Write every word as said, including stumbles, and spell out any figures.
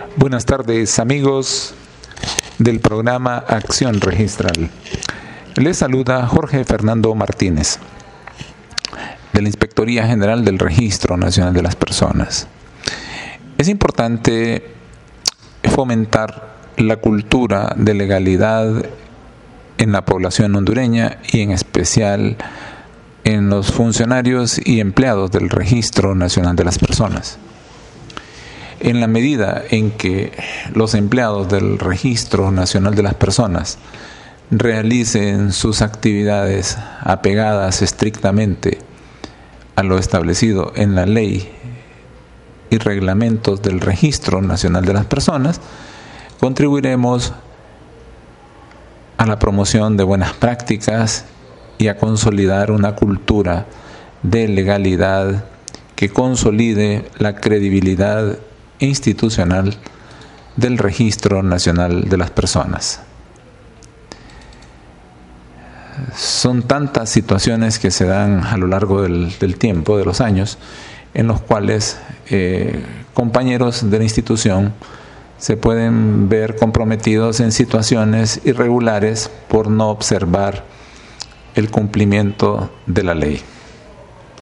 Buenas tardes, amigos del programa Acción Registral. Les saluda Jorge Fernando Martínez, de la Inspectoría General del Registro Nacional de las Personas. Es importante fomentar la cultura de legalidad en la población hondureña y en especial en los funcionarios y empleados del Registro Nacional de las Personas. En la medida en que los empleados del Registro Nacional de las Personas realicen sus actividades apegadas estrictamente a lo establecido en la ley y reglamentos del Registro Nacional de las Personas, contribuiremos a la promoción de buenas prácticas y a consolidar una cultura de legalidad que consolide la credibilidad institucional del Registro Nacional de las Personas. Son tantas situaciones que se dan a lo largo del, del tiempo, de los años, en los cuales eh, compañeros de la institución se pueden ver comprometidos en situaciones irregulares por no observar el cumplimiento de la ley.